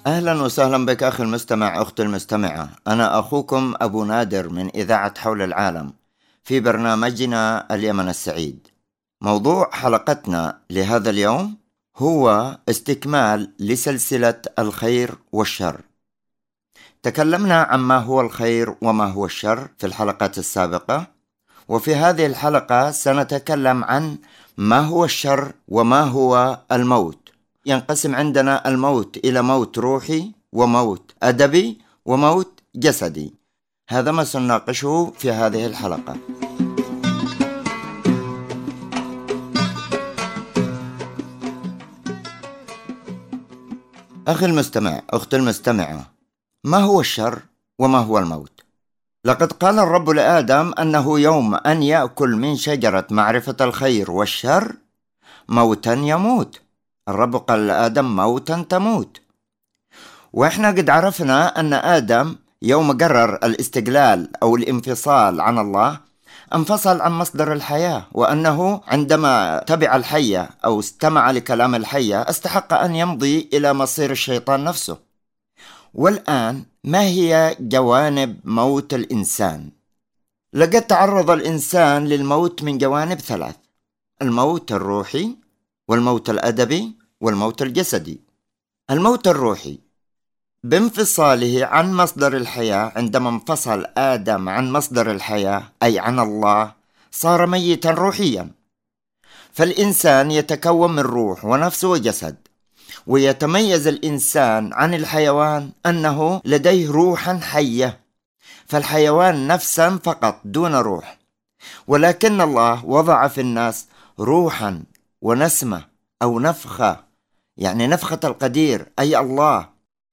أهلا وسهلا بك أخي المستمع أختي المستمعة. أنا أخوكم أبو نادر من إذاعة حول العالم في برنامجنا اليمن السعيد. موضوع حلقتنا لهذا اليوم هو استكمال لسلسلة الخير والشر. تكلمنا عن ما هو الخير وما هو الشر في الحلقات السابقة، وفي هذه الحلقة سنتكلم عن ما هو الشر وما هو الموت. ينقسم عندنا الموت إلى موت روحي وموت أدبي وموت جسدي. هذا ما سنناقشه في هذه الحلقة. أخي المستمع أختي المستمعة، ما هو الشر وما هو الموت؟ لقد قال الرب لآدم أنه يوم أن يأكل من شجرة معرفة الخير والشر موتا يموت. الرب قال لآدم موتا تموت. وإحنا قد عرفنا أن آدم يوم قرر الاستقلال أو الانفصال عن الله انفصل عن مصدر الحياة، وأنه عندما تبع الحية أو استمع لكلام الحية استحق أن يمضي إلى مصير الشيطان نفسه. والآن ما هي جوانب موت الإنسان؟ لقد تعرض الإنسان للموت من جوانب ثلاث: الموت الروحي والموت الأدبي والموت الجسدي. الموت الروحي بانفصاله عن مصدر الحياة. عندما انفصل آدم عن مصدر الحياة أي عن الله صار ميتا روحيا. فالإنسان يتكون من روح ونفس وجسد، ويتميز الإنسان عن الحيوان أنه لديه روحا حية، فالحيوان نفسا فقط دون روح. ولكن الله وضع في الناس روحا ونسمة أو نفخة، يعني نفخة القدير أي الله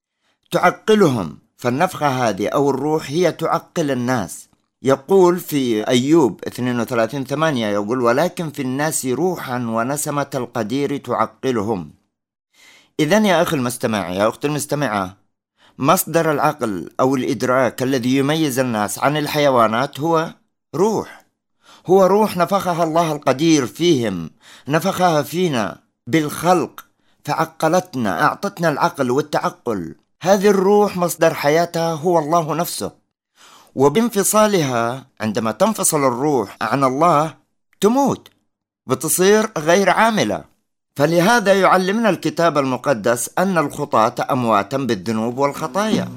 تعقلهم. فالنفخة هذه أو الروح هي تعقل الناس. يقول في أيوب 32:8 يقول: ولكن في الناس روحا ونسمة القدير تعقلهم. إذن يا أخي المستمع يا أختي المستمعة، مصدر العقل أو الإدراك الذي يميز الناس عن الحيوانات هو روح. هو روح نفخها الله القدير فيهم، نفخها فينا بالخلق فعقلتنا، أعطتنا العقل والتعقل. هذه الروح مصدر حياتها هو الله نفسه، وبانفصالها عندما تنفصل الروح عن الله تموت، بتصير غير عاملة. فلهذا يعلمنا الكتاب المقدس أن الخطاة أمواتا بالذنوب والخطايا.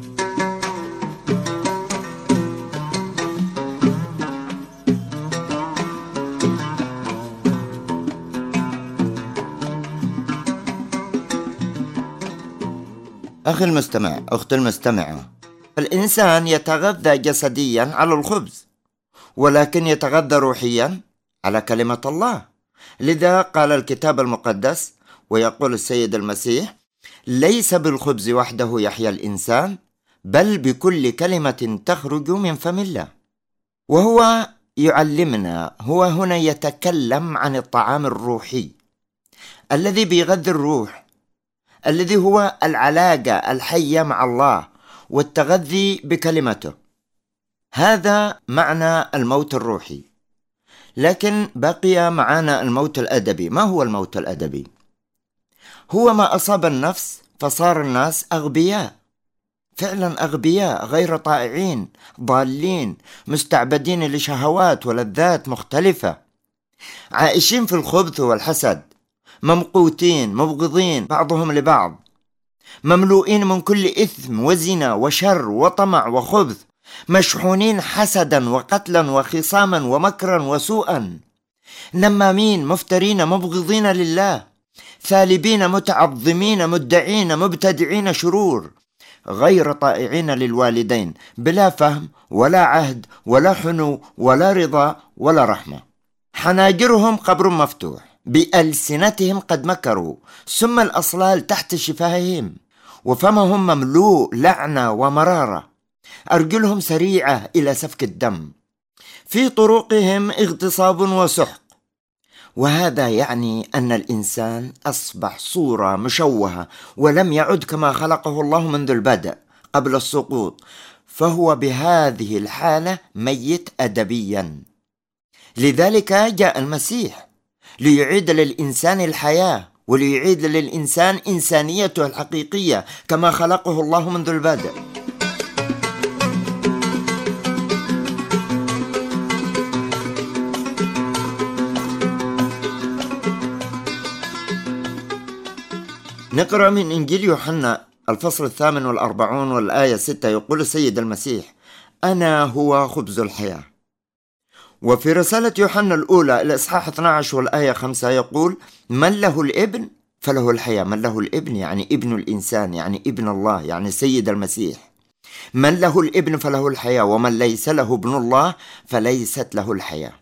أخي المستمع أختي المستمعة، الإنسان يتغذى جسديا على الخبز، ولكن يتغذى روحيا على كلمة الله. لذا قال الكتاب المقدس ويقول السيد المسيح: ليس بالخبز وحده يحيا الإنسان بل بكل كلمة تخرج من فم الله. وهو يعلمنا، هو هنا يتكلم عن الطعام الروحي الذي بيغذي الروح، الذي هو العلاقة الحية مع الله والتغذي بكلمته. هذا معنى الموت الروحي. لكن بقي معنا الموت الأدبي. ما هو الموت الأدبي؟ هو ما أصاب النفس فصار الناس أغبياء، فعلا أغبياء، غير طائعين، ضالين، مستعبدين لشهوات ولذات مختلفة، عائشين في الخبث والحسد، ممقوتين مبغضين بعضهم لبعض، مملوئين من كل إثم وزنا وشر وطمع وخبث، مشحونين حسدا وقتلا وخصاما ومكرا وسوءا، نمامين مفترين مبغضين لله، ثالبين متعظمين مدعين مبتدعين شرور، غير طائعين للوالدين، بلا فهم ولا عهد ولا حنو ولا رضا ولا رحمة. حناجرهم قبر مفتوح، بألسنتهم قد مكروا، ثم الأصلال تحت شفاههم، وفمهم مملوء لعنة ومرارة، أرجلهم سريعة إلى سفك الدم، في طرقهم اغتصاب وسحق. وهذا يعني أن الإنسان أصبح صورة مشوهة ولم يعد كما خلقه الله منذ البدء قبل السقوط، فهو بهذه الحالة ميت أدبيا. لذلك جاء المسيح ليعيد للإنسان الحياة وليعيد للإنسان إنسانيته الحقيقية كما خلقه الله منذ البدء. نقرأ من إنجيل يوحنا الفصل 48 والآية 6، يقول السيد المسيح: أنا هو خبز الحياة. وفي رسالة يوحنا الأولى الإصحاح 12 والآية 5 يقول: من له الابن فله الحياة. من له الابن يعني ابن الإنسان، يعني ابن الله، يعني السيد المسيح. من له الابن فله الحياة، ومن ليس له ابن الله فليست له الحياة.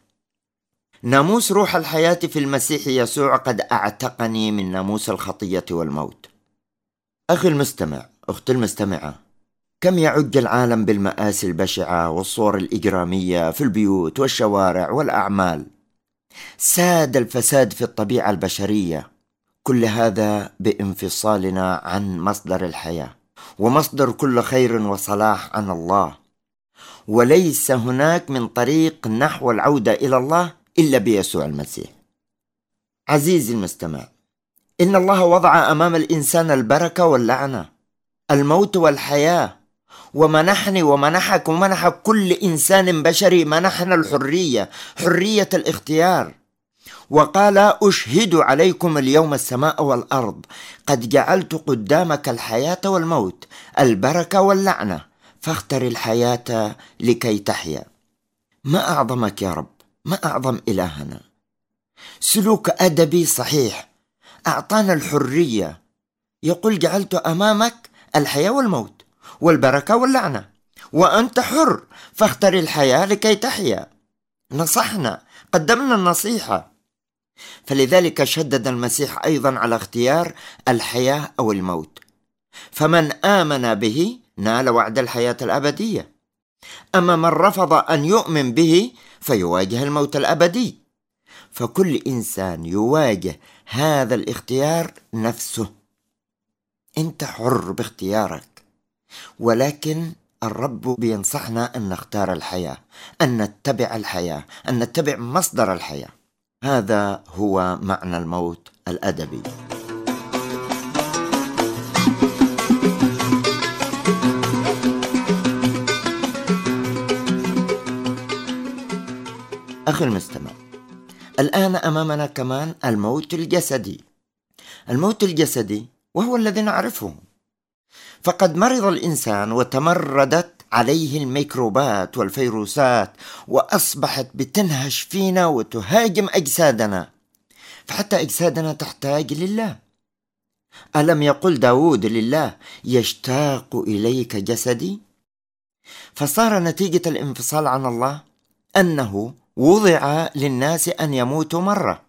ناموس روح الحياة في المسيح يسوع قد أعتقني من ناموس الخطية والموت. أخي المستمع، أختي المستمعة، كم يعج العالم بالمآسي البشعة والصور الإجرامية في البيوت والشوارع والأعمال. ساد الفساد في الطبيعة البشرية، كل هذا بانفصالنا عن مصدر الحياة ومصدر كل خير وصلاح عن الله. وليس هناك من طريق نحو العودة إلى الله إلا بيسوع المسيح. عزيزي المستمع، إن الله وضع أمام الإنسان البركة واللعنة، الموت والحياة، ومنحني ومنحك ومنح كل إنسان بشري، منحنا الحرية، حرية الاختيار. وقال: أشهد عليكم اليوم السماء والأرض قد جعلت قدامك الحياة والموت، البركة واللعنة، فاختر الحياة لكي تحيا. ما أعظمك يا رب، ما أعظم إلهنا. سلوك أدبي صحيح، أعطانا الحرية. يقول: جعلت أمامك الحياة والموت والبركة واللعنة، وأنت حر، فاختر الحياة لكي تحيا. نصحنا، قدمنا النصيحة. فلذلك شدد المسيح أيضا على اختيار الحياة أو الموت. فمن آمن به نال وعد الحياة الأبدية، أما من رفض أن يؤمن به فيواجه الموت الأبدي. فكل إنسان يواجه هذا الاختيار نفسه. أنت حر باختيارك، ولكن الرب بينصحنا أن نختار الحياة، أن نتبع الحياة، أن نتبع مصدر الحياة. هذا هو معنى الموت الأدبي. أخي المستمع، الآن أمامنا كمان الموت الجسدي. الموت الجسدي وهو الذي نعرفه. فقد مرض الإنسان وتمردت عليه الميكروبات والفيروسات، وأصبحت بتنهش فينا وتهاجم أجسادنا، فحتى أجسادنا تحتاج لله. ألم يقل داود لله: يشتاق إليك جسدي؟ فصار نتيجة الانفصال عن الله أنه وضع للناس أن يموتوا مرة،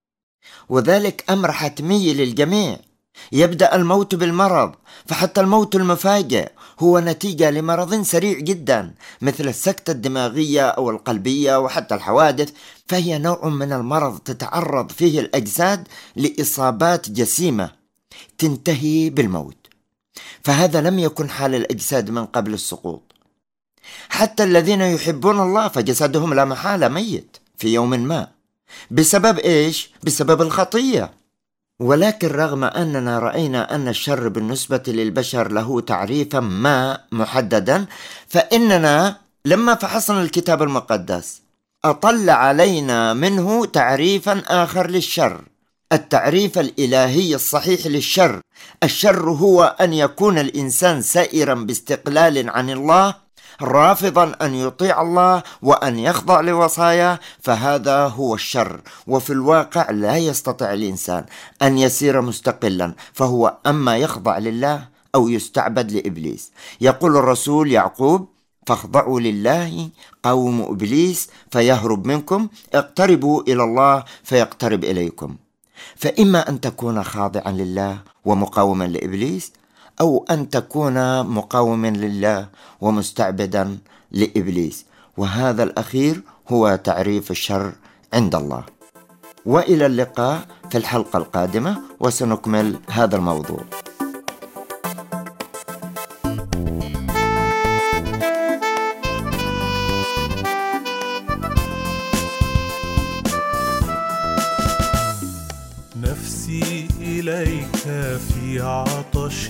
وذلك أمر حتمي للجميع. يبدأ الموت بالمرض، فحتى الموت المفاجئ هو نتيجة لمرض سريع جدا مثل السكتة الدماغية أو القلبية وحتى الحوادث، فهي نوع من المرض تتعرض فيه الأجساد لإصابات جسيمة تنتهي بالموت. فهذا لم يكن حال الأجساد من قبل السقوط. حتى الذين يحبون الله فجسدهم لا محالة ميت في يوم ما. بسبب إيش؟ بسبب الخطية. ولكن رغم أننا رأينا أن الشر بالنسبة للبشر له تعريفا ما محددا، فإننا لما فحصنا الكتاب المقدس أطل علينا منه تعريفا آخر للشر، التعريف الإلهي الصحيح للشر. الشر هو أن يكون الإنسان سائرا باستقلال عن الله، رافضا أن يطيع الله وأن يخضع لوصاياه، فهذا هو الشر. وفي الواقع لا يستطيع الإنسان أن يسير مستقلا، فهو أما يخضع لله أو يستعبد لإبليس. يقول الرسول يعقوب: فاخضعوا لله قوم إبليس فيهرب منكم، اقتربوا إلى الله فيقترب إليكم. فإما أن تكون خاضعا لله ومقاوما لإبليس، أو أن تكون مقاوما لله ومستعبدا لإبليس، وهذا الأخير هو تعريف الشر عند الله. وإلى اللقاء في الحلقة القادمة وسنكمل هذا الموضوع. نفسي في عطش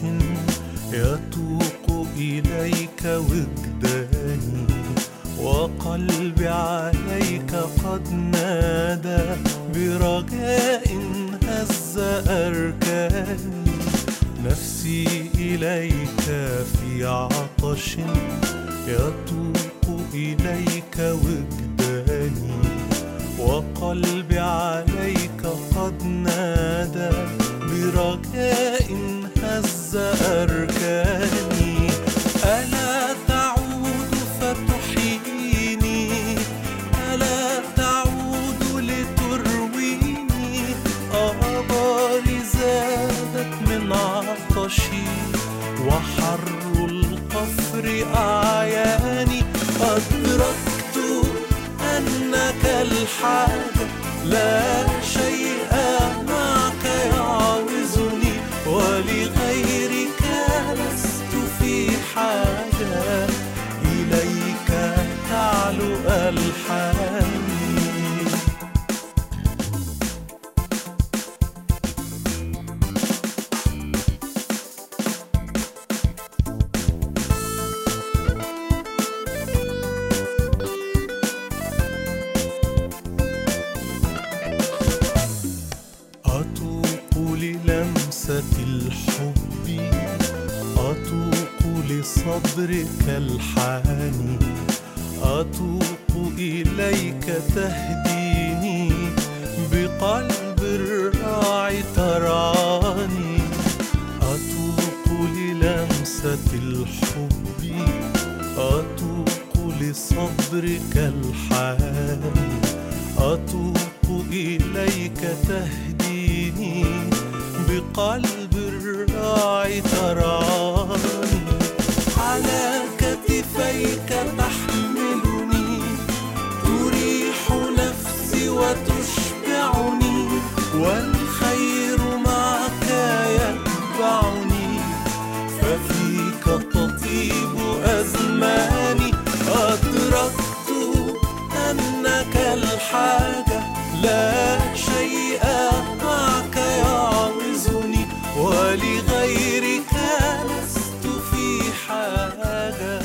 يتوق إليك وجداني، وقلبي عليك قد نادى برجاء هز أركاني. نفسي إليك في عطش يتوق إليك وجداني، وقلبي عليك قد نادى برجاء هز أركاني. ألا تعود فتحييني، ألا تعود لترويني. آباري زادت من عطشي، وحر القفر أعياني. أدركت أنك الحاجة، لا شيء معك يعوزني، ولغيرك لست في حاجة. إليك تعلو ألحاني. أتوق للمسة الحب، أتوق لصدرك الحاني. أتوق إليك تهديني، بقلب الراعي ترعاني. أتوق للمسة الحب، أتوق لصدرك الحاني. أتوق إليك تهديني، بقلب الراعي ترعاني. على كتفيك تحملني، تريح نفسي وتشبعني، والخير معك يتبعني، ففيك تطيب أزماني. أدركت أنك الحاجة، لا شيء معك يعوزني، ولغيرك لست في حاجة.